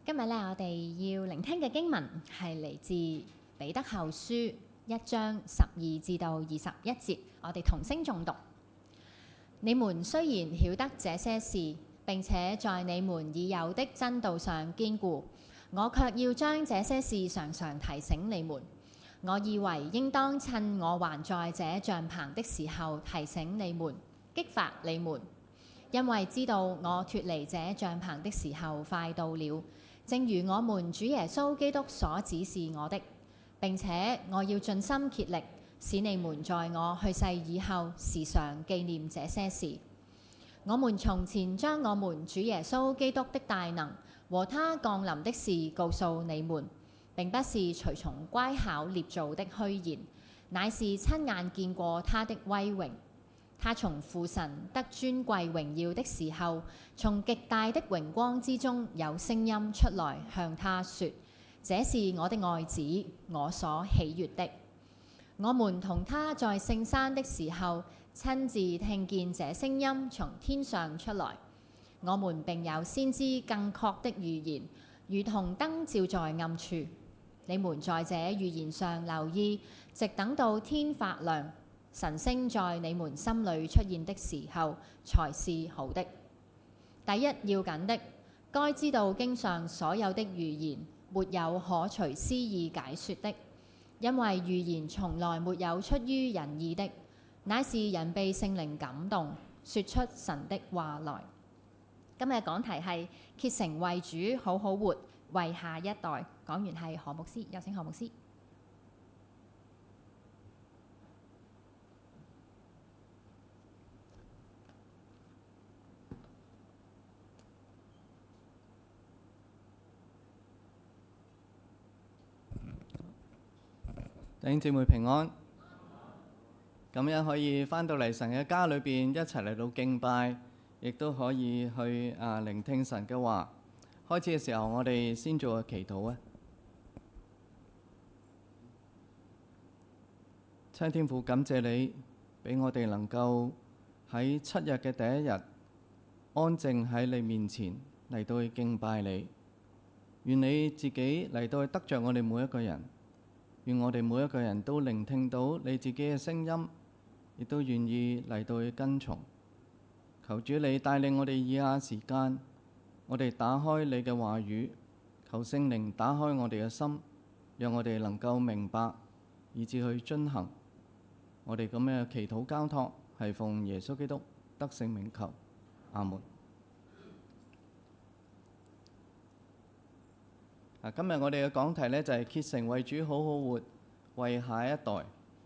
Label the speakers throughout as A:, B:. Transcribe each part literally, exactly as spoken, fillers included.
A: 今日咧，我哋要聆聽嘅經文係嚟自彼得後書一章十二至到二十一節，我哋同聲誦讀。你們雖然曉得這些事，並且在你們已有的真道上堅固，我卻要將這些事常常提醒你們。我以為應當趁我還在這帳棚的時候提醒你們，激發你們，因為知道我脫離這帳棚的時候快到了。正如我們主耶穌基督所指示我的，並且我要盡心竭力，使你們在我去世以後時常紀念這些事。我們從前將我們主耶穌基督的大能和他降臨的事告訴你們，並不是隨從乖巧捏造的虛言，乃是親眼見過他的威榮。他從父神得尊貴榮耀的時候，從極大的榮光之中有聲音出來向他說：這是我的愛子，我所喜悅的。我們同他在聖山的時候，親自聽見這聲音從天上出來。我們並有先知更確的預言，如同燈照在暗處。你們在這預言上留意，直等到天發亮，晨星在你們心裏出現的時候，才是好的。第一要緊的，該知道經上所有的預言，沒有可隨私意解說的，因為預言從來沒有出於人意的，乃是人被聖靈感動，說出神的話來。今日講題係竭誠為主好好活，為下一代。講完係何牧師，有請何牧師。
B: 弟兄姊妹平安，咁樣可以返到嚟神嘅家裏邊一齊嚟到敬拜，亦都可以去啊聆聽神嘅話。開始嘅時候，我哋先做個祈禱啊！親天父，感謝你俾我哋能夠喺七日嘅第一日安靜喺你面前嚟到去敬拜你。願你自己嚟到去得着我哋每一個人。願我哋每一個人都聆聽到你自己嘅聲音，亦都願意嚟到去跟從。求主你帶領我哋以下時間，我哋打開你嘅話語，求聖靈打開我哋嘅心，讓我哋能夠明白，以致去遵行。我哋咁嘅祈禱交託係奉耶穌基督得勝名求，阿門。今日我哋嘅講題呢，就係竭誠為主好好活，為下一代。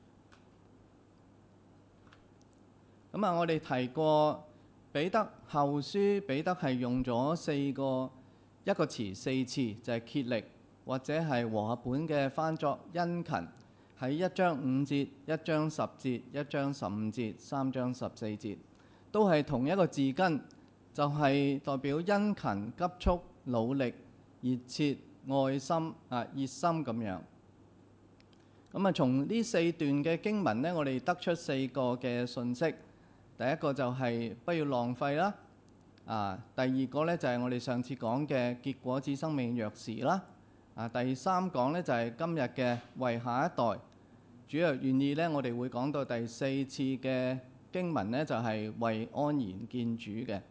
B: 咁啊，我哋提過彼得後書，彼得係用咗四個一個詞四次，就係竭力，或者係和合本嘅翻作殷勤。喺一章五節、一章十節、一章十五節、三章十四節，都係同一個字根，就係代表殷勤、急速、努力、熱切、愛心啊，熱心咁樣。咁啊，從呢四段嘅經文呢，我哋得出四個嘅信息。第一個就係不要浪費啦。啊，第二個呢，就係我哋上次講嘅結果子生命鑰匙啦。啊，第三講呢，就係今日嘅為下一代。主要願意呢，我哋會講到第四次嘅經文呢，就係為安然見主嘅。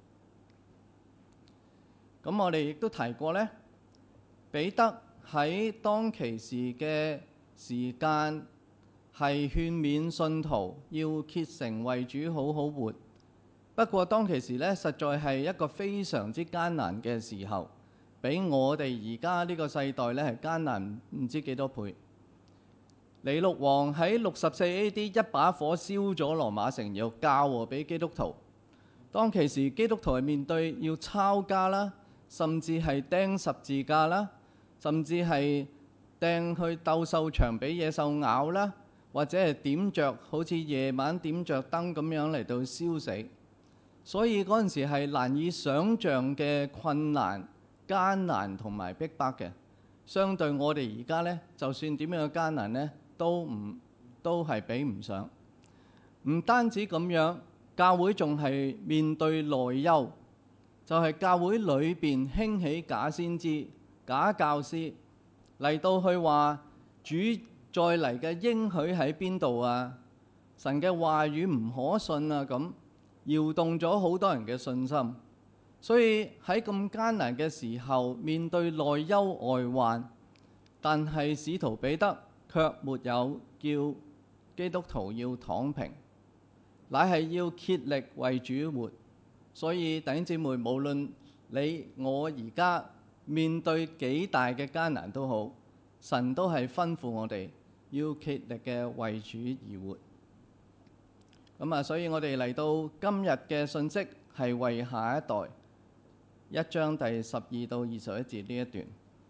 B: 咁我哋亦都提過呢，彼得喺當其時嘅時間係勸勉信徒要竭誠為主好好活。不過當其時呢，實在係一個非常之艱難嘅時候，比我哋而家呢個世代呢係艱難唔知幾多倍。尼祿王喺六十四 A D 一把火燒咗羅馬城，又教和俾基督徒。當其時基督徒係面對要抄家啦，甚至係釘十字架啦，甚至係掟去鬥獸場俾野獸咬啦，或者係點着好似夜晚點着燈咁樣嚟到燒死。所以嗰陣時係難以想像嘅困難、艱難同埋逼迫嘅。相對我哋而家呢，就算點樣嘅艱難呢，都唔都係比唔上。唔單止咁樣，教會仲係面對內憂。 就係教會裏邊興起假先知、假教師嚟到去話主再嚟嘅應許喺邊度啊？神嘅話語唔可信啊！咁搖動咗好多人嘅信心，所以喺咁艱難嘅時候，面對內憂外患，但係使徒彼得卻沒有叫基督徒要躺平，乃係要竭力為主活。所以弟兄姊妹，無論你我而家面對幾大嘅艱難都好，神都係吩咐我哋要竭力嘅為主而活。咁啊，所以我哋嚟到今日嘅信息係為下一代，一章第十二到二十一節呢一段。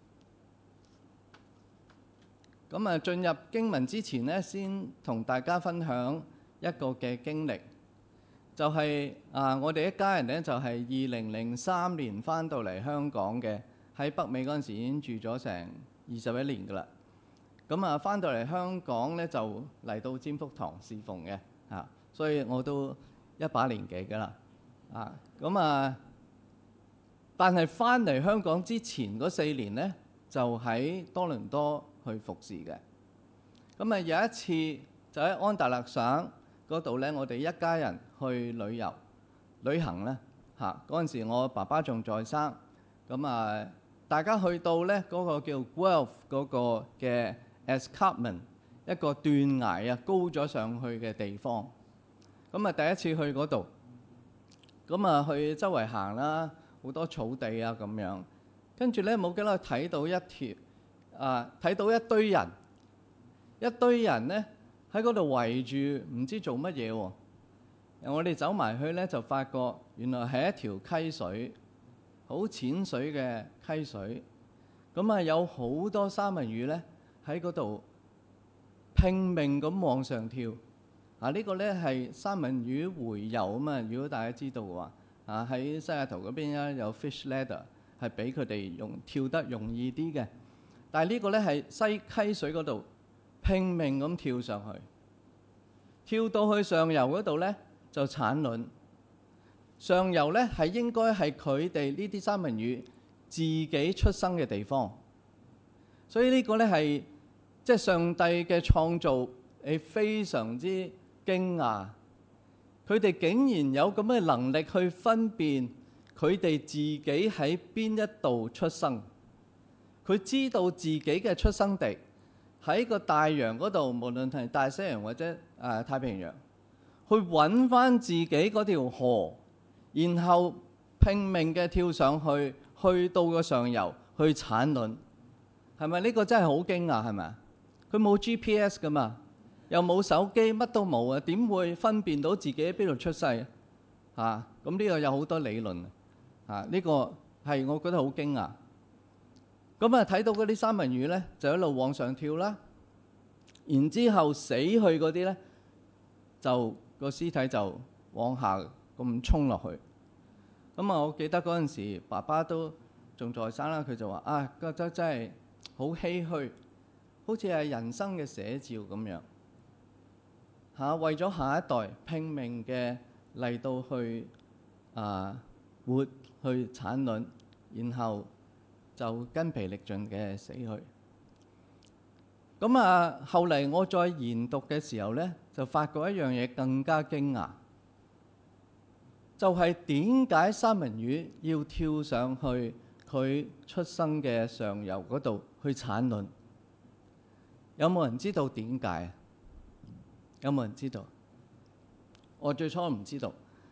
B: 咁啊，進入經文之前呢，先同大家分享一個嘅經歷，就係啊，我哋一家人呢，就係二零零三年翻到嚟香港嘅，喺北美嗰陣時已經住咗成二十一年噶啦。咁啊，翻到嚟香港呢，就嚟到占福堂侍奉嘅啊。所以我都一把年紀㗎啦，啊咁啊！但係翻嚟香港之前嗰四年呢，就喺多倫多去服侍嘅。咁啊，有一次就喺安大略省嗰度呢，我哋一家人去旅遊旅行呢嚇。嗰陣時我爸爸仲在生，咁啊，大家去到呢嗰個叫 Guelph 嗰個嘅 Escarpment 一個斷崖啊，高咗上去嘅地方。咁啊，第一次去嗰度，咁啊去周圍行啦，好多草地啊咁樣。跟住咧冇幾耐睇到一條啊，睇到一堆人，一堆人咧喺嗰度圍住，唔知做乜嘢喎。我哋走埋去咧，就發覺原來係一條溪水，好淺水嘅溪水。咁啊，有好多三文魚咧喺嗰度拼命咁往上跳。啊！呢個呢係三文魚洄游啊嘛，如果大家知道嘅話，啊喺西雅圖嗰邊咧有 fish ladder 係俾佢哋用跳得容易啲嘅。但係呢個呢係西溪水嗰度拼命咁跳上去，跳到去上游嗰度呢就產卵。上游呢係應該係佢哋呢啲三文魚自己出生嘅地方，所以呢個呢係即係上帝嘅創造，係非常之驚訝，佢哋竟然有咁嘅能力去分辨佢哋自己喺邊一度出生。佢知道自己嘅出生地喺個大洋嗰度，無論係大西洋或者誒、呃、太平洋，去揾翻自己嗰條河，然後拼命嘅跳上去，去到個上游去產卵。係咪呢個真係好驚訝？係咪啊？佢冇 G P S 噶嘛？又冇手機，乜都冇啊！點會分辨到自己喺邊度出世啊？咁呢個有好多理論啊！呢個係我覺得好驚訝。咁啊，睇到嗰啲三文魚呢，就一路往上跳啦。然之後死去嗰啲呢，就個屍體就往下咁衝落去。咁啊，我記得嗰陣時爸爸都仲在生啦，佢就話啊，覺得真係好唏噓，好似係人生嘅寫照咁樣。嚇、啊，為咗下一代拼命嘅嚟到去啊活去產卵，然後就筋疲力盡嘅死去。咁啊，後嚟我再研讀嘅時候呢，就發覺一樣嘢更加驚訝，就係點解三文魚要跳上去佢出生嘅上游嗰度去產卵？有冇人知道點解？有冇人知道？我最初唔知道。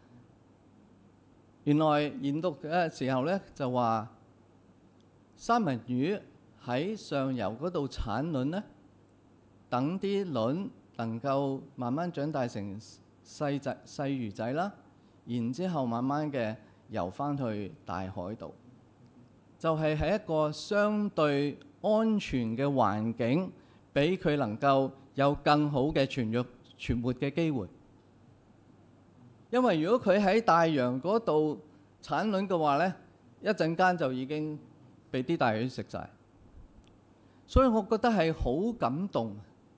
B: 原來研讀嘅時候呢，就話三文魚喺上游嗰度產卵呢，等啲卵能夠慢慢長大成細仔細魚仔啦，然之後慢慢嘅游翻去大海度，就係喺一個相對安全嘅環境，俾佢能夠有更好嘅存育存活嘅機會。因為如果佢喺大洋嗰度產卵嘅話呢，一陣間就已經被啲大魚食晒。所以我覺得係好感動。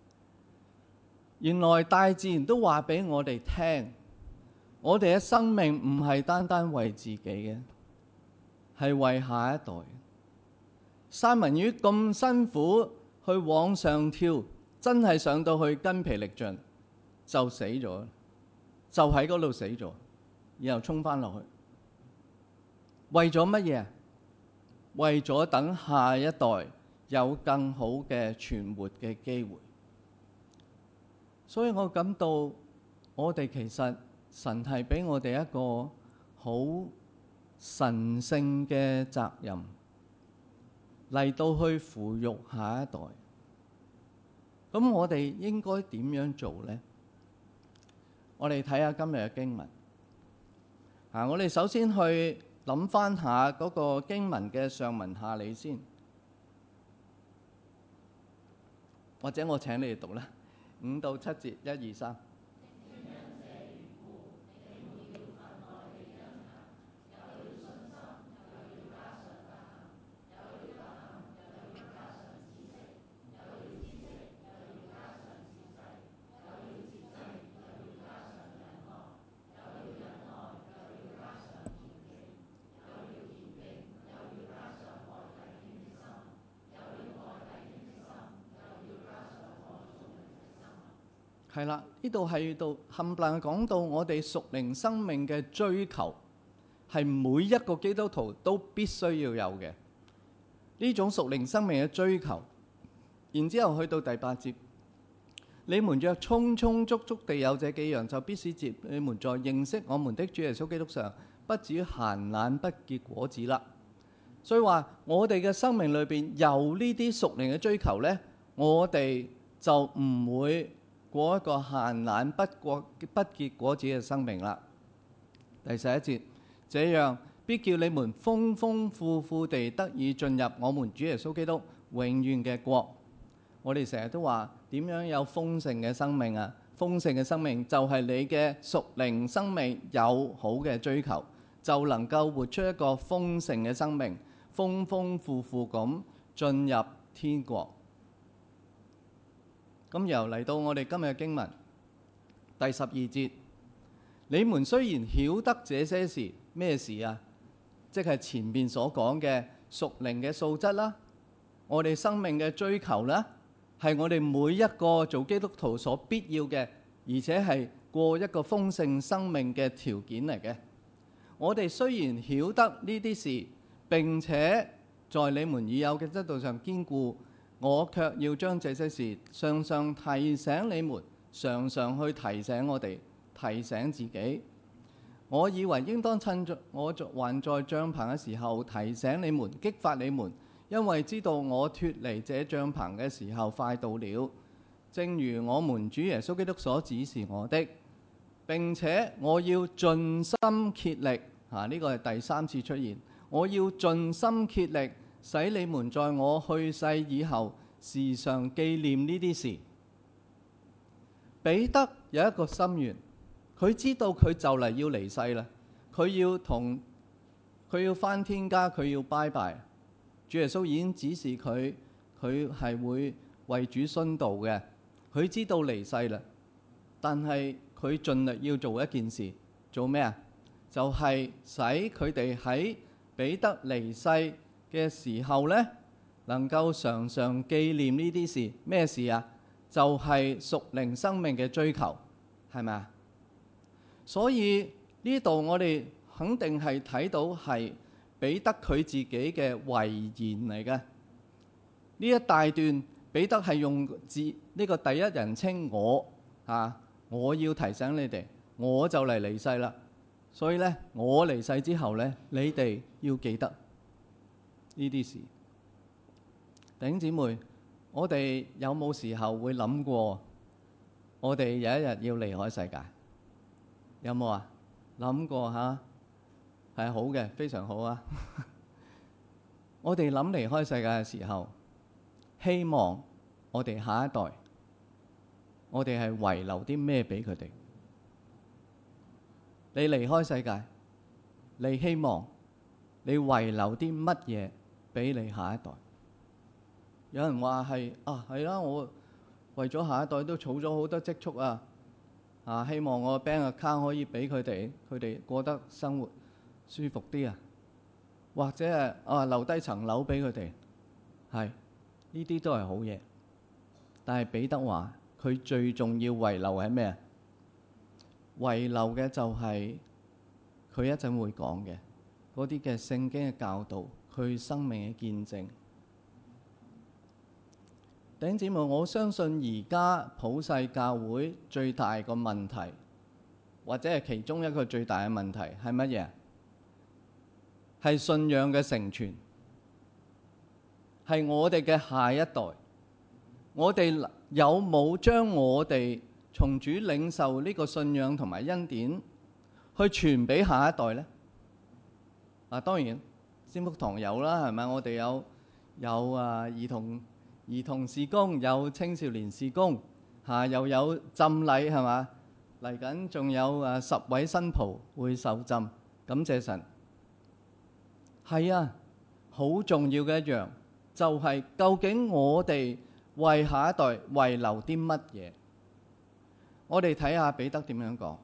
B: 原來大自然都話俾我哋聽，我哋嘅生命唔係單單為自己嘅， 係為下一代。三文魚咁辛苦去往上跳，真係上到去筋疲力盡就死咗，就喺嗰度死咗，然後衝翻落去。為咗乜嘢？為咗等下一代有更好嘅存活嘅機會。所以我感到我哋其實神係俾我哋一個好神聖嘅責任，嚟到去撫育下一代。咁我哋應該點樣做呢？我哋睇下今日嘅經文。啊，我哋首先去諗翻下嗰個經文嘅上文下理先，或者我請你哋讀啦，五到七節，一二三。係啦，呢度係到冚唪唥講到我哋屬靈生命嘅追求，係每一個基督徒都必須要有嘅呢種屬靈生命嘅追求。然之後去到第八節，你們若充充足足地有這幾樣，就必使接你們在認識我們的主耶穌基督上，不至於閒懶不結果子啦。所以話我哋嘅生命裏邊有呢啲屬靈嘅追求呢，我哋就唔會過一個閒懶不過不結果子嘅生命啦。第十一節，這樣必叫你們豐豐富富地得以進入我們主耶穌基督永遠嘅國。我哋成日都話點樣有豐盛嘅生命啊？豐盛嘅生命就係你嘅屬靈生命有好嘅追求，就能夠活出一個豐盛嘅生命，豐豐富富咁進入天國。咁又嚟到我哋今日嘅經文第十二節，你們雖然曉得這些事，咩事啊？即係前面所講嘅屬靈嘅素質啦，我哋生命嘅追求啦，係我哋每一個做基督徒所必要嘅，而且係過一個豐盛生命嘅條件嚟嘅。我哋雖然曉得呢啲事，並且在你們已有嘅真道上堅固，我卻要將這些事常常提醒你們，常常去提醒我哋，提醒自己。我以為應當趁着我還在帳篷嘅時候提醒你們，激發你們，因為知道我脫離這帳篷嘅時候快到了。正如我們主耶穌基督所指示我的，並且我要盡心竭力，啊呢個係第三次出現，我要盡心竭力，使你們在我去世以後時常紀念呢啲事。彼得有一個心願，佢知道佢就嚟要離世啦，佢要同佢要返天家，佢要拜拜。主耶穌已經指示佢，佢係會為主殉道嘅。佢知道離世啦，但係佢盡力要做一件事，做咩啊？就係使佢哋喺彼得離世嘅時候呢，能夠常常紀念呢啲事。咩事啊？就係屬靈生命嘅追求，係咪啊？所以呢度我哋肯定係睇到係彼得佢自己嘅遺言嚟嘅。呢一大段彼得係用字呢個第一人稱我啊，我要提醒你哋，我就嚟離世啦。所以呢，我離世之後呢，你哋要記得呢啲事。弟兄姊妹，我哋有冇時候會諗過，我哋有一日要離開世界？有冇啊？諗過吓？係好嘅，非常好啊！我哋諗離開世界嘅時候，希望我哋下一代，我哋係遺留啲咩俾佢哋？你離開世界，你希望你遺留啲乜嘢俾你下一代？有人話係啊，係啦，我為咗下一代都儲咗好多積蓄啊！啊，希望我 bank account 可以俾佢哋，佢哋過得生活舒服啲啊！ 或者係啊留低層樓俾佢哋，係呢啲都係好嘢。但係彼得話佢最重要遺留係咩啊？遺留嘅就係佢一陣會講嘅嗰啲嘅聖經嘅教導，佢生命嘅見證。弟兄姊妹，我相信而家普世教會最大個問題，或者係其中一個最大嘅問題係乜嘢？係信仰嘅成全，係我哋嘅下一代。我哋有冇將我哋從主領受呢個信仰同埋恩典去傳俾下一代呢？啊，當然先福堂有啦，係咪？我哋有有啊兒童兒童事工，有青少年事工，嚇、啊、又有浸禮，係嘛？嚟緊仲有啊十位新袍會受浸，感謝神。係啊，好重要嘅一樣就係、是、究竟我哋為下一代遺留啲乜嘢？我哋睇下彼得點樣講。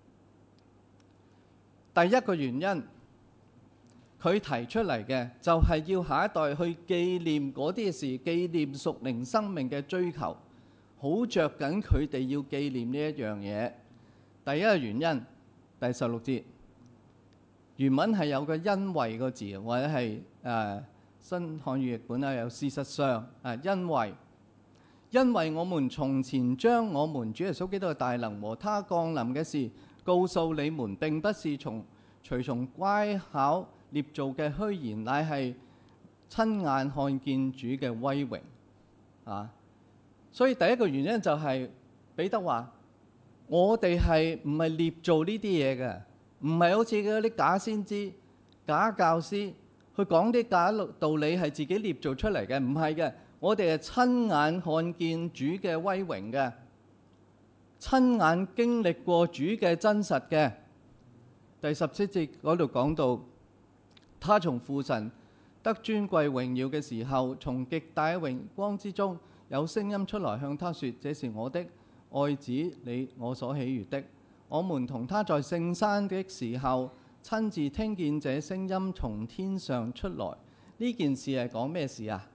B: 第一個原因，佢提出嚟嘅就係要下一代去紀念嗰啲事，紀念屬靈生命嘅追求，好着緊佢哋要紀念呢一樣嘢。第一個原因，第十六節原文係有個因為個字，或者係誒、呃、新漢語譯本啦，有事實上啊，因為。因為我們從前將我們主耶穌基督嘅大能和他降臨嘅事告訴你們，並不是從隨從乖巧捏造嘅虛言，乃係親眼看見主嘅威榮啊！所以第一個原因就係、是、彼得話：我哋係唔係捏造呢啲嘢嘅？唔係好似嗰啲假先知、假教師去講啲假道理係自己捏造出嚟嘅，唔係嘅。我哋係親眼看見主嘅威榮嘅，親眼經歷過主嘅真實嘅。第十七節嗰度講到，他從父神得尊貴榮耀嘅時候，從極大嘅榮光之中，有聲音出來向他說：這是我的愛子，你我所喜悅的。我們同他在聖山的時候，親自聽見這聲音從天上出來。呢件事係講咩事啊？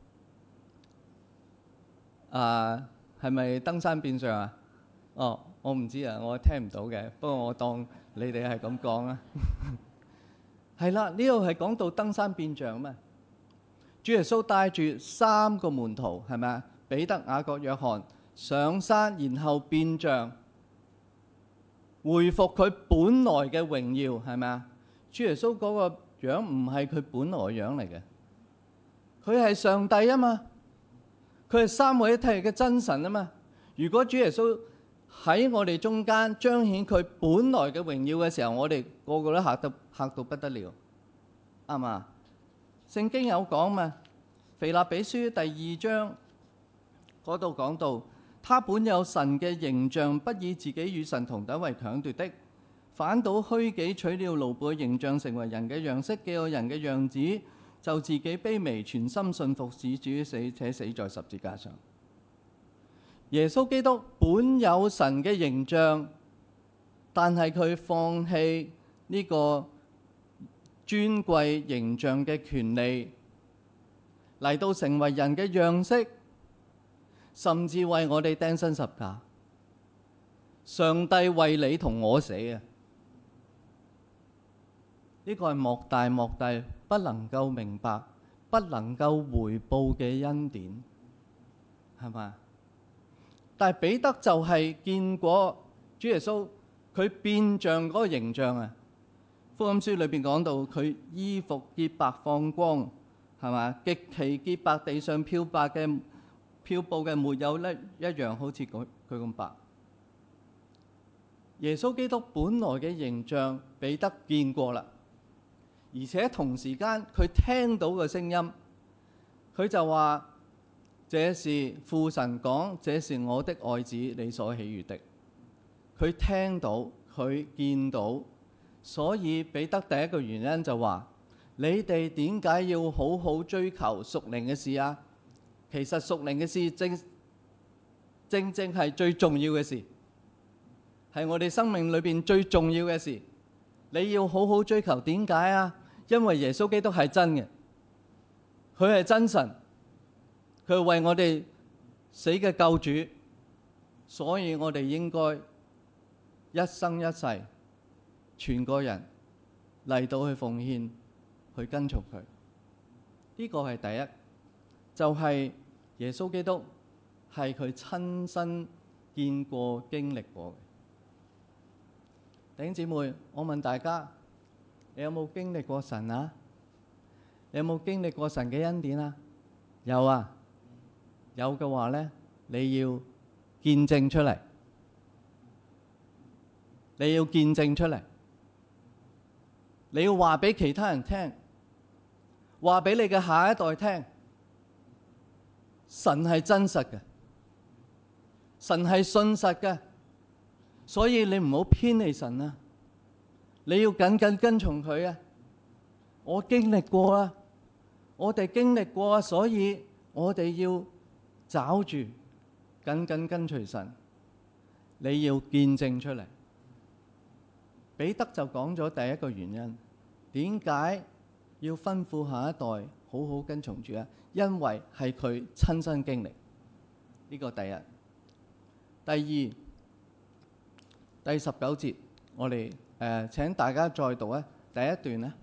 B: 啊，係咪登山變像啊？哦，我唔知啊，我聽唔到嘅。不過我當你哋係咁講啊。係啦，呢度係講到登山變像咩？主耶穌帶住三個門徒，係咪啊？彼得、雅各、約翰上山，然後變像，恢復佢本來嘅榮耀，係咪啊？主耶穌嗰個樣唔係佢本來嘅樣嚟嘅，佢係上帝啊嘛。佢係三位一體嘅真神啊嘛！如果主耶穌喺我哋中間彰顯佢本來嘅榮耀嘅時候，我哋個個都嚇得嚇到不得了，啱嘛？聖經有講嘛？腓立比書第二章嗰度講到，他本有神嘅形象，不以自己與神同等為強奪的，反倒虛己，取了奴僕嘅形象，成為人嘅樣式，既有人嘅樣子，就自己卑微，全心信服，使主死，且死在十字架上。耶穌基督本有神嘅形象，但係佢放棄呢個尊貴形象嘅權利，嚟到成為人嘅樣式，甚至為我哋釘身十架。上帝為你同我死啊！呢個係莫大莫大，不能夠明白、不能夠回報嘅恩典，係嘛？但係彼得就係見過主耶穌，佢變像嗰個形象啊！福音書裏邊講到佢衣服潔白放光，係嘛？極其潔白，地上漂白嘅漂布嘅沒有一一樣好似佢佢咁白。耶穌基督本來嘅形象，彼得見過啦。而且同時間佢聽到個聲音，佢就話：這是父神講，這是我的愛子，你所喜悅的。佢聽到，佢見到，所以彼得第一個原因就話：你哋點解要好好追求屬靈嘅事啊？其實屬靈嘅事正正正係最重要嘅事，係我哋生命裏邊最重要嘅事。你要好好追求，點解啊？ 因為耶穌基督係真嘅，佢係真神，佢係為我哋死嘅救主，所以我哋應該一生一世全個人嚟到去奉獻，去跟從佢。呢個係第一，就係耶穌基督係佢親身見過經歷過嘅。弟兄姊妹，我問大家，你有冇經歷過神啊？你有冇經歷過神嘅恩典啊？有啊，有嘅話呢，你要見證出嚟，你要見證出嚟，你要話俾其他人聽，話俾你嘅下一代聽，神係真實嘅，神係信實嘅，所以你唔好偏離神啊！你要緊緊跟從佢啊！我經歷過啊，我哋經歷過啊，所以我哋要抓住緊緊跟隨神。你要見證出嚟。彼得就講咗第一個原因，點解要吩咐下一代好好跟從主啊？因為係佢親身經歷。呢個第一。第二，第十九節，我哋誒、呃、請大家再讀咧第一段咧。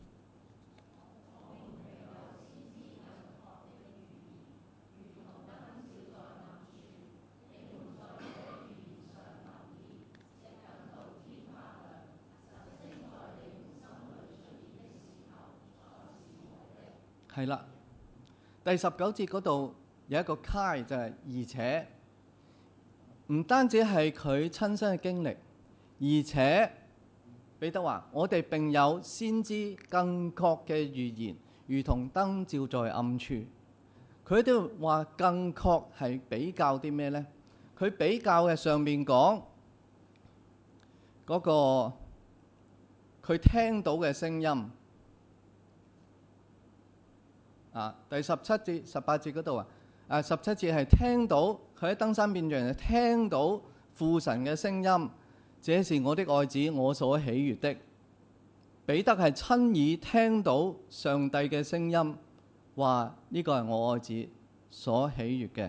B: 係啦，第十九節嗰度有一個揩，就係而且唔單止係佢親身嘅經歷，而且彼得話：我哋並有先知更確嘅預言，如同燈照在暗處。佢都話更確係比較啲咩呢？佢比較嘅上面講嗰個佢聽到嘅聲音。啊，第十七節、十八節嗰度啊，啊十七節係聽到佢喺登山變像係聽到父神嘅聲音，這是我的愛子，我所喜悅的。彼得係親耳聽到上帝嘅聲音，話呢個係我愛子所喜悅嘅。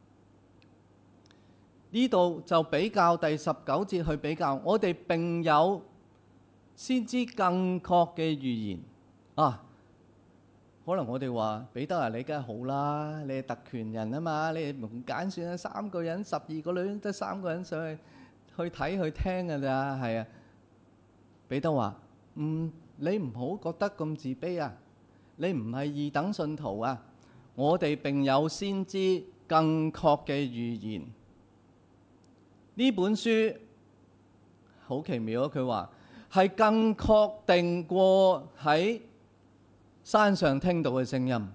B: 呢度就比較第十九節去比較，我哋並有先知更確嘅預言啊。可能我哋話彼得啊，你梗係好啦，你係特權人啊嘛，你係唔揀選啊，三個人十二個女得三個人上去去睇去聽㗎咋，係啊。彼得話：嗯，你唔好覺得咁自卑啊，你唔係二等信徒啊，我哋並有先知更確嘅預言。呢本書好奇妙啊！佢話係更確定過喺山上聽到嘅聲音，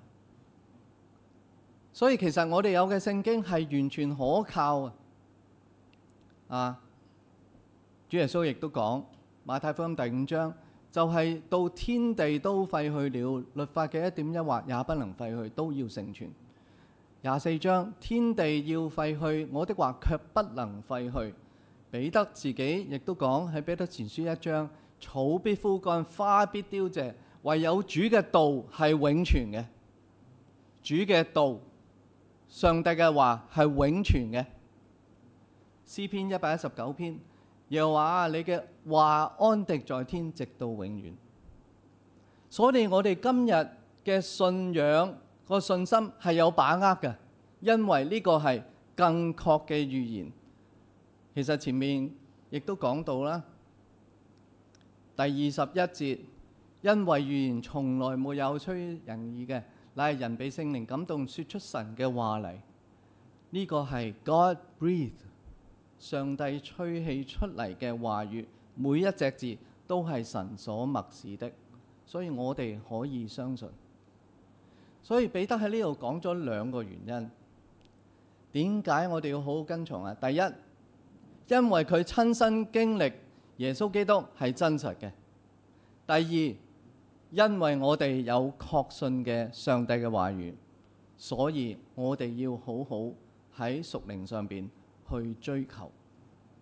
B: 所以其實我哋有嘅聖經係完全可靠啊！啊，主耶穌亦都講馬太福音第五章，就係、是、到天地都廢去了，律法嘅一點一劃也不能廢去，都要成全。廿四章，天地要廢去，我的話卻不能廢去。彼得自己亦都講喺彼得前書一章，草必枯乾，花必凋謝，唯有主嘅道係永存嘅。主嘅道，上帝嘅話係永存嘅。詩篇一百一十九篇又話：你嘅話安定在天，直到永遠。所以我哋今日嘅信仰個信心係有把握嘅，因為呢個係更確嘅預言。其實前面亦都講到啦，第二十一節，因為預言從來沒有出人意嘅，乃係人被聖靈感動，說出神嘅話嚟。呢、這個係 God breathe， 上帝吹氣出嚟嘅話語，每一隻字都係神所默示的，所以我哋可以相信。所以彼得喺呢度講咗兩個原因，點解我哋要好好跟從啊？第一，因為佢親身經歷耶穌基督係真實嘅。第二，因為我哋有確信嘅上帝嘅話語，所以我哋要好好喺屬靈上邊去追求。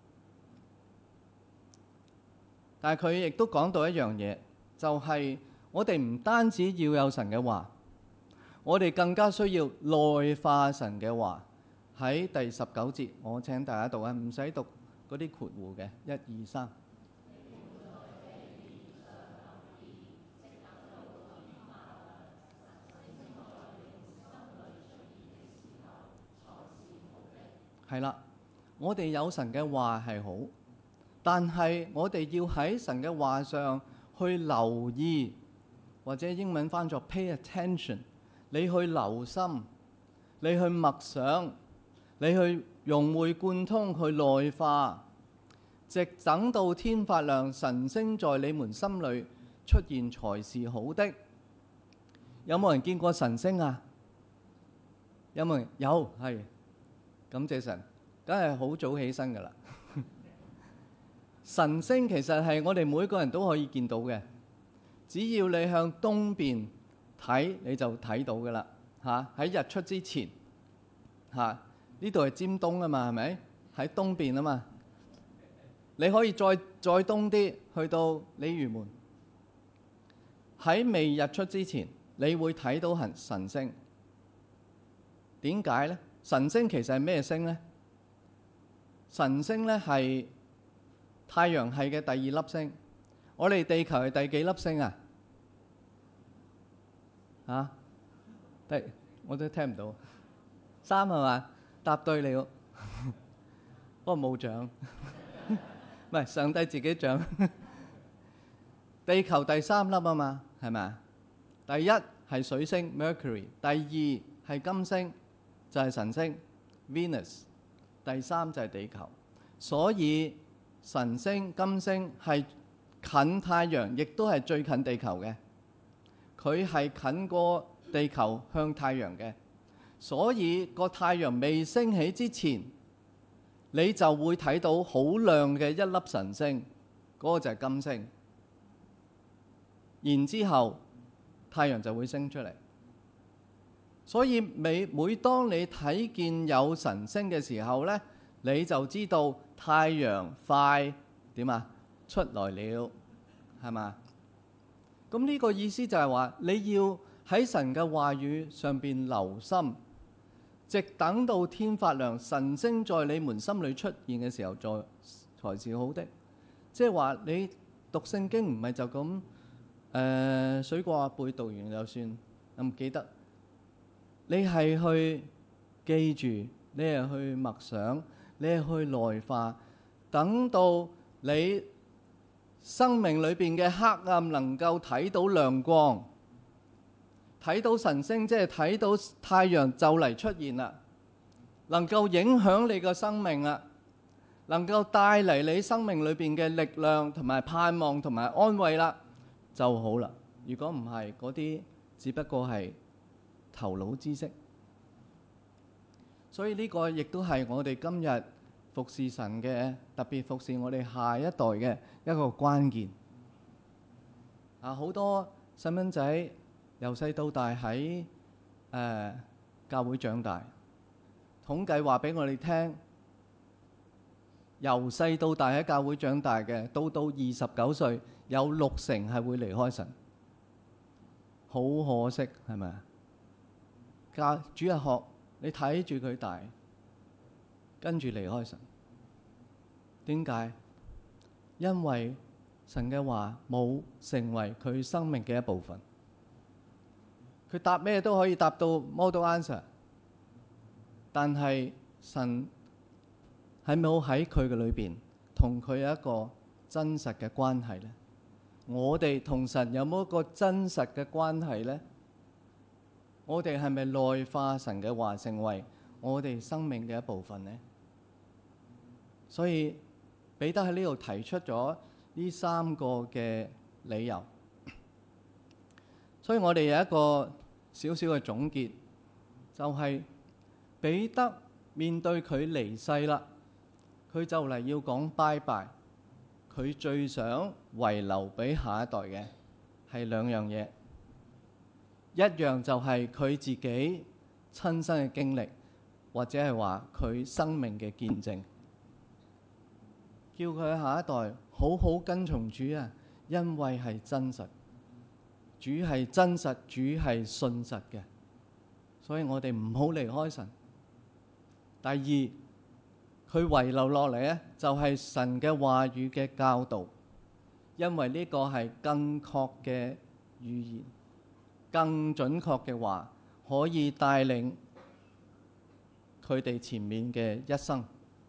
B: 但係佢亦都講到一樣嘢，就係、是、 我哋唔單止要有神嘅話，我哋更加需要內化神嘅話。喺第十九節，我請大家讀啊，唔使讀嗰啲括弧嘅，一二三。係啦，我哋有神嘅話係好，但係我哋要喺神嘅話上去留意，或者英文翻作 pay attention， 你去留心，你去默想，你去融會貫通，去內化，直等到天發亮，晨星在你們心裏出現才是好的。有冇人見過晨星啊？有冇人？有，係。感謝神，梗係好早起身㗎啦。晨星其實係我哋每個人都可以見到嘅，只要你向東邊睇，你就睇到㗎啦。嚇，喺日出之前，嚇，呢度係尖東啊嘛，係咪？喺東邊啊嘛。你可以再再東啲，去到鯉魚門，喺未日出之前，你會睇到行晨星。點解呢？晨星其實係咩星呢？晨星呢係太陽系嘅第二粒星。我哋地球係第幾粒星啊？啊？第我都聽唔到。三係嘛？答對了。不過冇獎。唔係上帝自己獎。地球第三粒啊嘛，係咪啊？第一係水星 Mercury， 第二係金星。就係晨星 Venus， 第三就係地球。所以晨星金星係近太陽，亦都係最近地球嘅。佢係近過地球向太陽嘅，所以個太陽未升起之前，你就會睇到好亮嘅一粒晨星，嗰個就係金星。然之後太陽就會升出嚟。所以每每當你睇見有晨星嘅時候呢，你就知道太陽快點啊出來了，係嘛？咁呢個意思就係話，你要喺神嘅話語上邊留心，直等到天發亮，晨星在你們心裏出現嘅時候，再才是好的。即係話你讀聖經唔係就咁誒、呃、水過鴨背讀完就算，唔記得。你係去記住，你係去默想，你係去內化，等到你生命裏邊嘅黑暗能夠睇到亮光，睇到晨星，即係睇到太陽就嚟出現啦，能夠影響你嘅生命啦，能夠帶嚟你生命裏邊嘅力量同埋盼望同埋安慰啦，就好啦。如果唔係，嗰啲只不過係頭腦知識。所以呢個亦都係我哋今日服侍神嘅，特別服侍我哋下一代嘅一個關鍵。啊，好多細蚊仔由細到大喺誒、呃、教會長大，統計話俾我哋聽，由細到大喺教會長大嘅，到到二十九歲有六成係會離開神。好可惜，係咪啊？教主日學，你睇住佢大，跟住離開神。點解？因為神嘅話冇成為佢生命嘅一部分。佢答咩都可以答到 model answer， 但係神係冇喺佢嘅裏邊同佢有一個真實嘅關係呢？我哋同神有冇一個真實嘅關係呢？我哋係咪內化神嘅話成為我哋生命嘅一部分呢？所以彼得喺呢度提出咗呢三個嘅理由。所以我哋有一個少少嘅總結，就係彼得面對佢離世啦，佢就嚟要講拜拜，佢最想遺留俾下一代嘅係兩樣嘢。一樣就係佢自己親身嘅經歷，或者係話佢生命嘅見證，叫佢下一代好好跟從主啊，因為係真實。 主係真實，主係信實嘅，所以我哋唔好離開神。第二，佢遺留落嚟呢，就係神嘅話語嘅教導，因為呢個係更確嘅語言，更準確嘅話，可以帶領佢哋前面嘅一生。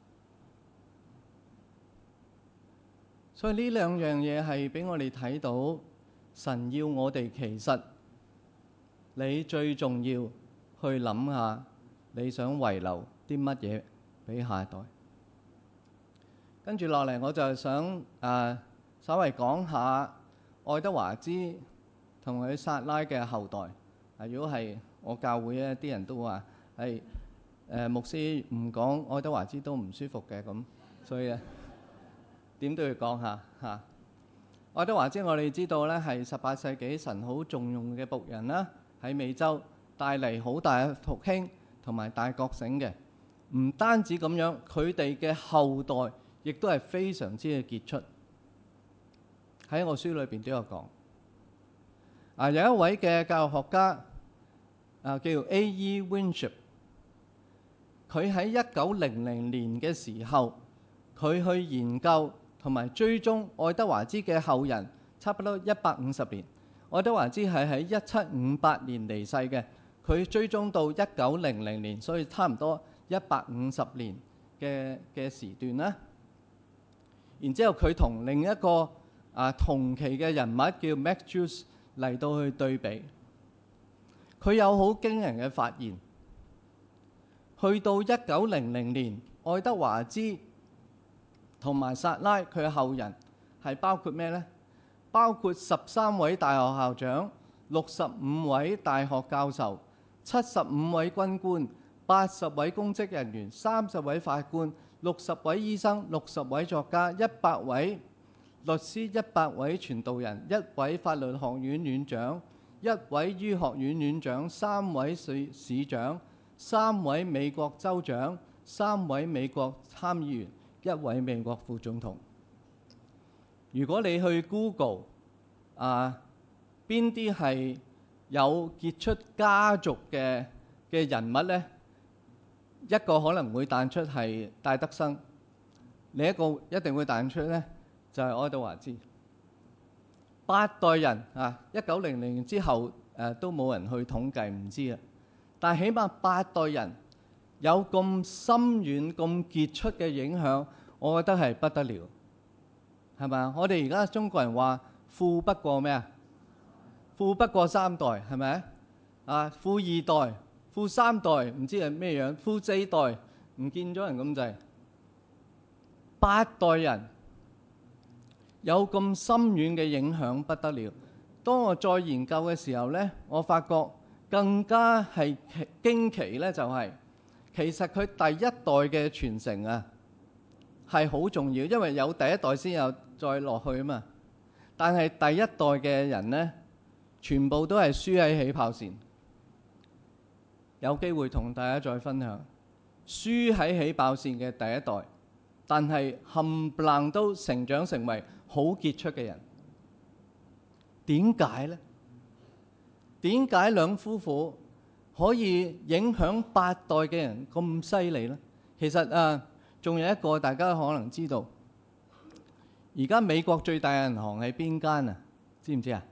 B: 所以呢兩樣嘢係俾我哋睇到，神要我哋其實你最重要去諗下，你想遺留啲乜嘢俾下一代。跟住落嚟，我就想誒、呃、稍微講下愛德華茲同佢撒拉嘅後代。啊，如果係我教會咧，啲人都話係誒牧師唔講愛德華茲都唔舒服嘅咁，所以咧點都要講下嚇。愛德華茲我哋知道咧係十八世紀神好重用嘅僕人啦，喺美洲帶嚟好大嘅復興同埋大覺醒嘅。唔單止咁樣，佢哋嘅後代亦都係非常之嘅傑出。喺我書裏邊都有講。啊，有一位嘅教育學家啊，叫 A E Winship， 佢喺一九零零年嘅時候，佢去研究同埋追蹤愛德華茲嘅後人，差不多一百五十年。愛德華茲係喺一七五八年離世嘅，佢追蹤到一九零零年，所以差唔多一百五十年嘅嘅時段啦。然之後佢同另一個啊同期嘅人物叫 Max Juice 嚟到去對比，佢有好驚人嘅發現。去到一九零零年，愛德華茲同埋撒拉佢嘅後人係包括咩呢？包括十三位大學校長、六十五位大學教授、七十五位軍官、八十位公職人員、三十位法官、六十位醫生、六十位作家、一百位律師、一百位傳道人、一位法律學院院長、一位醫學院院長、三位市市長、三位美國州長、三位美國參議員、一位美國副總統。如果你去 Google 啊，邊啲係有傑出家族嘅嘅人物呢？一個可能會彈出係戴德生，另一個一定會彈出呢，就係愛德華茲。八代人啊，一九零零年之後誒、啊、都冇人去統計，唔知啊。但係起碼八代人有咁深遠、咁傑出嘅影響，我覺得係不得了，係咪啊？我哋而家中國人話富不過咩啊？富不過三代，係咪啊？富二代、富三代唔知係咩樣，富四代唔見咗人咁滯。八代人有咁深遠嘅影響，不得了。當我再研究嘅時候呢，我發覺更加係驚奇呢，就係其實佢第一代嘅傳承啊係好重要，因為有第一代先有再落去啊嘛。但係第一代嘅人呢，全部都係輸喺起跑線。有機會同大家再分享輸喺起跑線嘅第一代，但係冚唪唥都成長成為好傑出嘅人。點解呢？點解兩夫婦可以影響八代嘅人咁犀利呢？其實啊，仲有一個大家可能知道，而家美國最大嘅銀行係邊間啊？知唔知啊？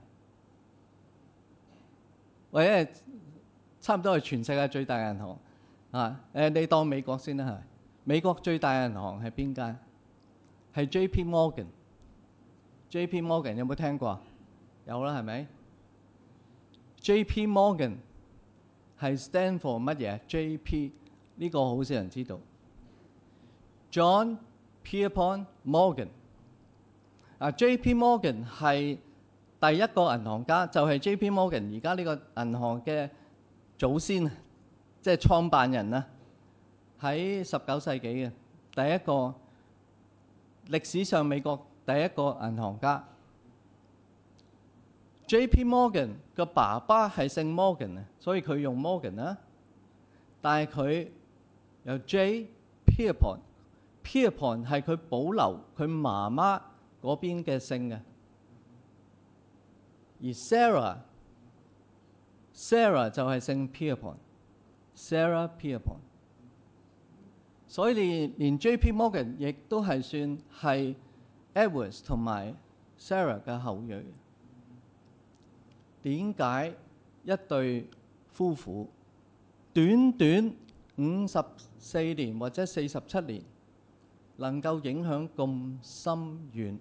B: 或者差唔多係全世界最大嘅銀行啊？誒，你當美國先啦，係咪？美國最大嘅銀行係邊間？係 J P Morgan。J P Morgan 有冇聽過？有啦，係咪 ？J P Morgan 係 stand for 乜嘢 ？J P 呢個好少人知道。John Pierpont Morgan 啊 ，J P Morgan 係第一個銀行家，就係、是、J P Morgan 而家呢個銀行嘅祖先，即係創辦人啦。喺十九世紀嘅第一個歷史上美國第一個銀行家。J P Morgan 個爸爸係姓 Morgan 啊，所以佢用 Morgan 啦。但係佢有 J Pierpont，Pierpont 係佢保留佢媽媽嗰邊嘅姓嘅。而 Sarah Sarah 就係姓 Pierpont，Sarah Pierpont。所以連連 J P Morgan 亦都係算係 Edwards 同埋 Sarah 嘅後裔。點解一對夫婦短短五十四年或者四十七年能夠影響咁深遠？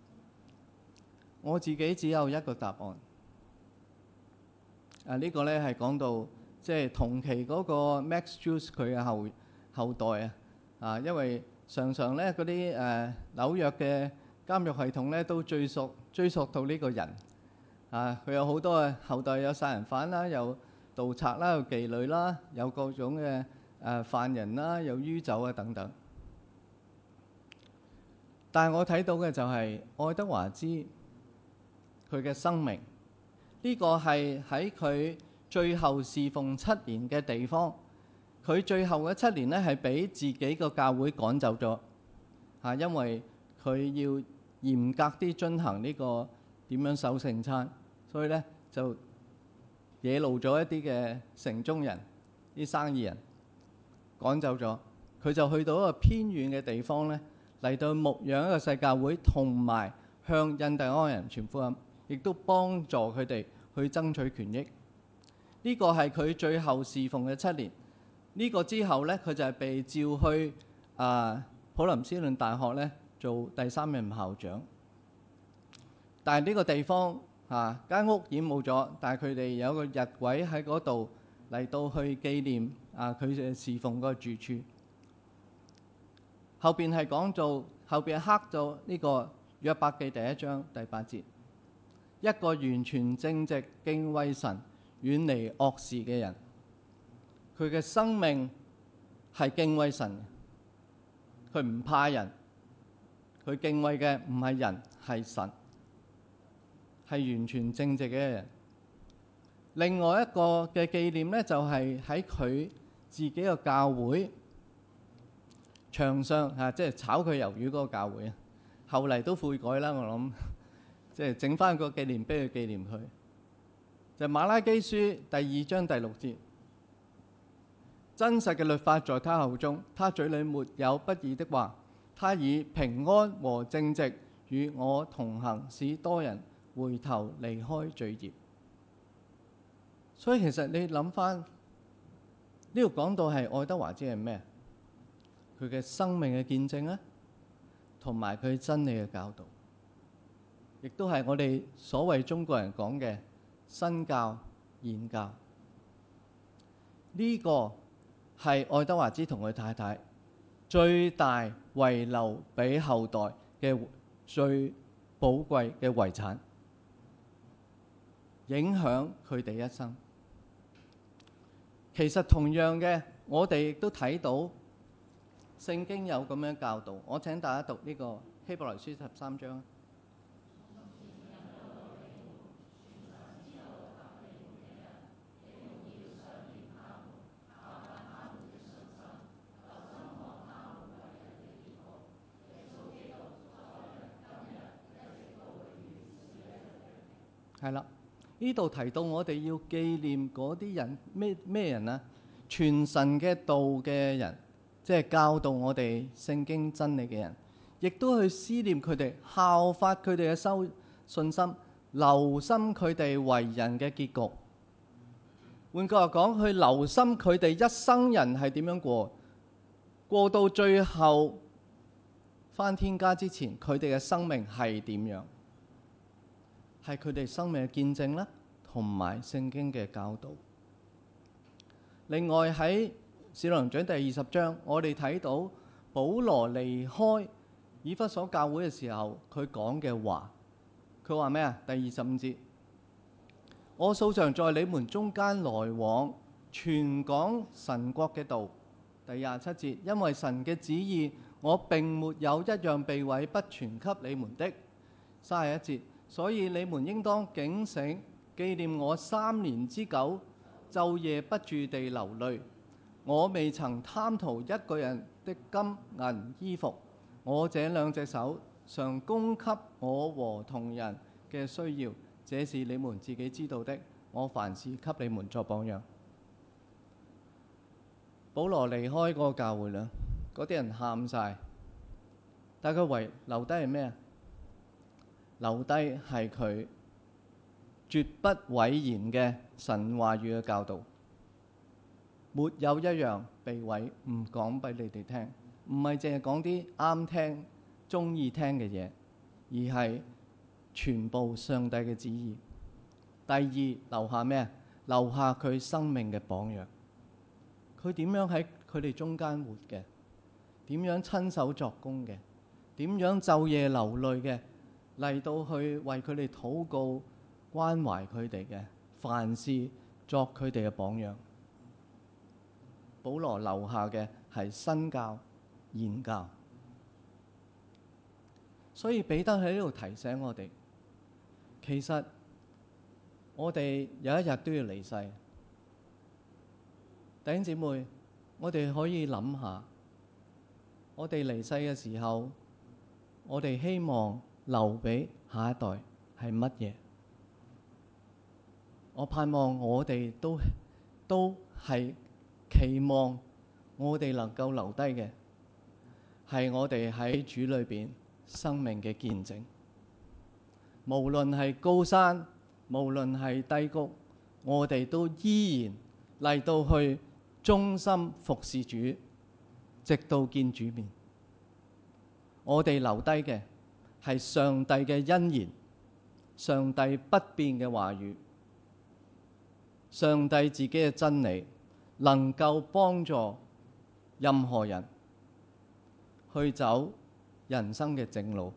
B: 我自己只有一個答案。啊，呢、這個呢係講到即係同期嗰個 Max Juice 佢嘅後後代啊。啊，因為常常呢嗰啲誒紐約嘅監獄系統呢都追溯追溯到呢個人。啊，佢有好多嘅後代，有殺人犯啦，有盜賊啦，有妓女啦，有各種嘅誒、呃、犯人啦，有酗酒啊等等。但係我睇到嘅就係愛德華茲佢嘅生命，呢、這個係喺佢最後侍奉七年嘅地方。佢最後嘅七年呢係俾自己個教會趕走咗，嚇、啊，因為佢要嚴格啲遵行呢個點樣守聖餐，所以呢就惹怒咗一啲嘅城中人、啲生意人，趕走咗。佢就去到一個偏遠嘅地方呢，嚟到牧養一個細教會，同埋向印第安人傳福音，亦都幫助佢哋去爭取權益。呢、這個係佢最後侍奉嘅七年。呢、這個之後呢，佢就係被召去啊、呃、普林斯頓大學呢做第三任校長。但係呢個地方啊間屋已經冇咗，但係佢哋有個日晷喺嗰度嚟到去紀念啊佢嘅侍奉嗰個住處。後邊係講做後邊刻咗呢個約伯記第一章第八節，一個完全正直、敬畏神、遠離惡事嘅人。佢嘅生命係敬畏神，佢唔怕人，佢敬畏嘅唔係人，係神，係完全正直嘅人。另外一個嘅紀念呢，就係喺佢自己嘅教會牆上嚇，即係炒佢魷魚嗰個教會啊。後嚟都悔改啦，我諗即係整翻個紀念碑去紀念佢。就係馬拉基書第二章第六節。真實嘅律法在他口中，他嘴裏沒有不義的話，他以平安和正直與我同行，使多人回頭離開罪孽。所以其實你諗翻呢度講到係愛德華茲係咩？佢嘅生命嘅見證啊，同埋佢真理嘅教導，亦都係我哋所謂中國人講嘅新教現教。呢、這個係愛德華茲同佢太太最大遺留俾後代嘅最寶貴嘅遺產，影響佢哋一生。其實同樣嘅，我哋亦都睇到聖經有咁樣教導。我請大家讀呢個希伯來書十三章。係啦，呢度提到我哋要紀念嗰啲人，咩咩人啊？傳神嘅道嘅人，即係教導我哋聖經真理嘅人，亦都去思念佢哋，效法佢哋嘅修信心，留心佢哋為人嘅結局。換句話講，去留心佢哋一生人係點樣過，過到最後返天家之前，佢哋嘅生命係點樣？係佢哋生命嘅見證啦，同埋聖經嘅教導。另外喺使徒行傳第二十章，我哋睇到保羅離開以弗所教會嘅時候，佢講嘅話，佢話咩啊？第二十五節，我素常在你們中間來往，傳講神國嘅道。第廿七節，因為神嘅旨意，我並沒有一樣避諱不傳給你們的。三十一節，所以你們應當警醒，紀念我三年之久，晝夜不住地流淚。我未曾貪圖一個人的金銀衣服，我這兩隻手常供給我和同人嘅需要，這是你們自己知道的。 我凡事給你們作榜樣。保羅離開嗰個教會啦，嗰啲人喊晒，但佢唯留低係咩啊？留低係佢絕不諱言嘅神話語嘅教導，沒有一樣被毀，唔講俾你哋聽。唔係淨係講啲啱聽、中意聽嘅嘢，而係全部上帝嘅旨意。第二，留下咩啊？留下佢生命嘅榜樣。佢點樣喺佢哋中間活嘅？點樣親手作工嘅？點樣晝夜流淚嘅嚟到去為佢哋禱告、關懷佢哋嘅，凡事作佢哋嘅榜樣。保羅留下嘅係身教、言教。所以彼得喺呢度提醒我哋，其實我哋有一日都要離世。弟兄姊妹，我哋可以諗下，我哋離世嘅時候，我哋希望留俾下一代係乜嘢？我盼望我哋都都係期望我哋能夠留低嘅係我哋喺主裏邊生命嘅見證。無論係高山，無論係低谷，我哋都依然嚟到去忠心服侍主，直到見主面。我哋留低嘅係上帝嘅恩言，上帝不變嘅話語，上帝自己嘅真理，能夠幫助任何人去走人生嘅正路。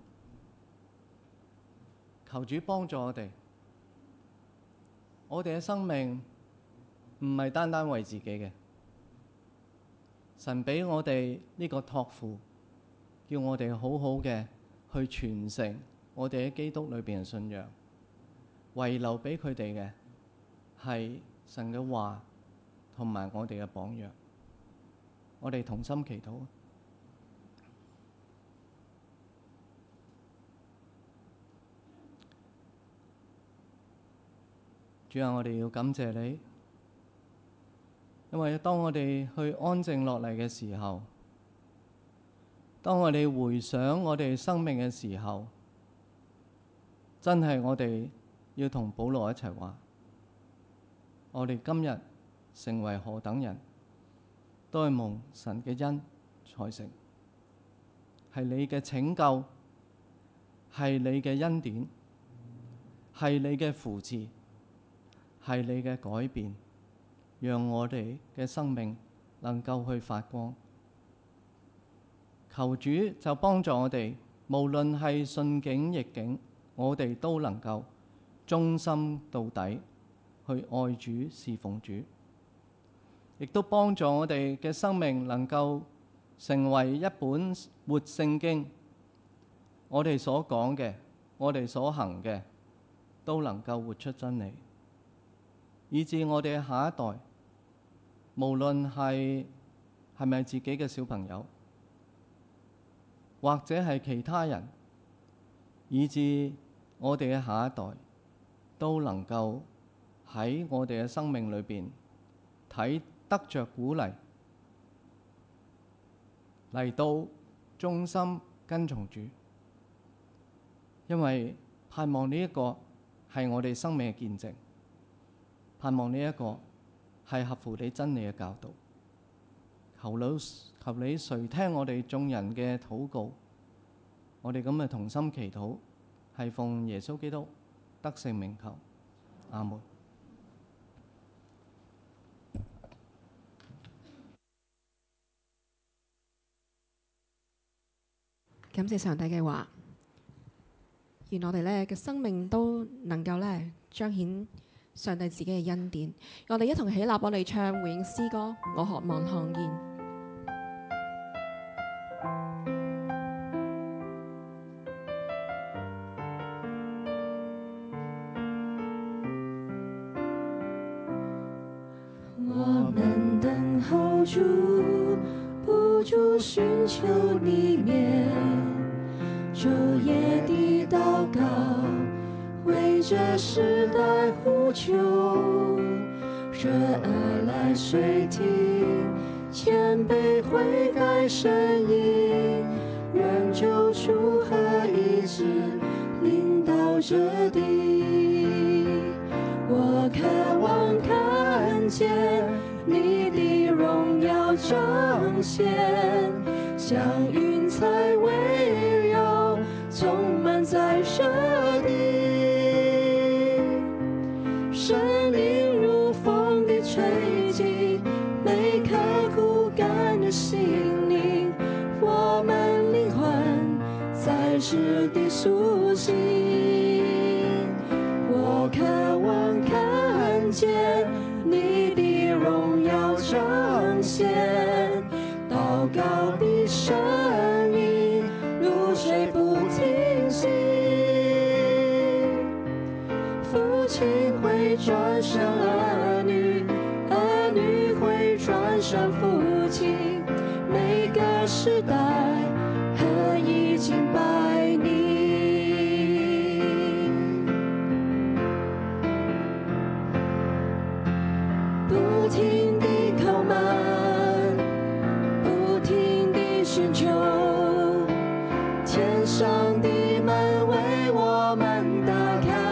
B: 求主幫助我哋，我哋嘅生命唔係單單為自己嘅。神俾我哋呢個託付，叫我哋好好嘅去傳承我哋喺基督裏邊嘅信仰，遺留俾佢哋嘅係神嘅話同埋我哋嘅榜樣。我哋同心祈禱。主啊，我哋要感謝你。因為當我哋去安靜落嚟嘅時候，當我哋回想我哋生命嘅時候，真係我哋要同保羅一齊話，我哋今日成為何等人，都係蒙神嘅恩才成，係你嘅拯救，係你嘅恩典，係你嘅扶持，係你嘅改變，讓我哋嘅生命能夠去發光。求主就幫助我哋，無論係順境逆境，我哋都能夠忠心到底，去愛主侍奉主，亦都幫助我哋嘅生命能夠成為一本活聖經。我哋所講嘅，我哋所行嘅，都能夠活出真理，以致我哋嘅下一代，無論係係咪自己嘅小朋友，或者係其他人，以致我哋嘅下一代都能夠喺我哋嘅生命裏邊睇得着鼓勵，嚟到忠心跟從主。因為盼望呢一個係我哋生命嘅見證，盼望呢一個係合乎你真理嘅教導。求你求你垂聽我哋眾人嘅禱告，我哋咁嘅同心祈禱，係奉耶穌基督得勝名求，阿門。
C: 感謝上帝嘅話，願我哋咧嘅生命都能夠咧彰顯上帝自己嘅恩典。我哋一同起立，我哋唱回應詩歌，我渴望看見。
D: 我們等候主，不住尋求你面，晝夜的禱告，為这时代呼求，热爱来垂听，谦卑悔改声音，愿救赎和医治领导这地。我渴望看见你的荣耀彰显，像云彩围绕，充满在这地。生命如风的吹进每颗枯干的心灵，我们灵魂在此地苏醒。我渴望看见你的荣耀彰显，祷告的声音如水不停息。父亲会转向儿女，儿女会转向父亲，每个时代何以敬拜你。不停地叩门，不停地寻求，天上的门为我们打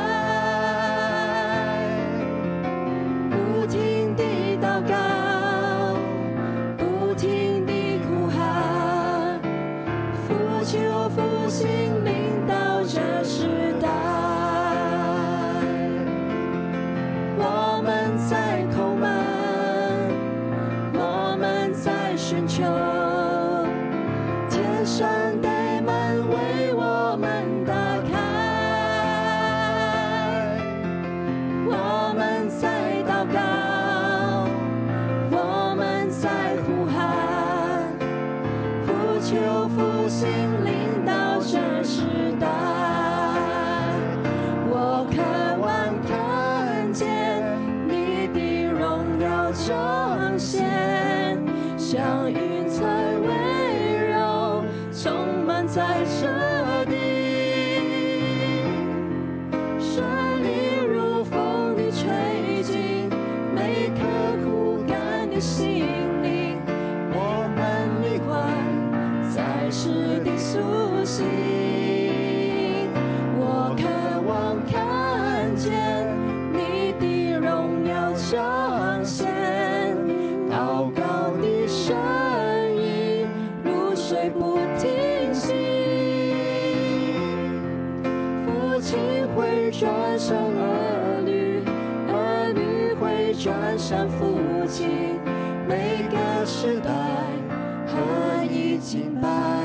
D: 开。不停地祷告，不停地呼喊，呼求复兴领导这时代。我们在叩门，我们在寻求，天上的门为我们打开。我们在祷告，我们在呼喊，呼求复兴领导这时代。我渴望看见你的荣耀彰显，像云彩围绕，充满在这地。生命如风的吹进每颗枯干的心灵，我们灵魂在此地苏醒。我渴望看见你的荣耀彰显，祷告的声音如水不停息。父亲会转向儿女，儿女会转向父亲，每个时代何以敬拜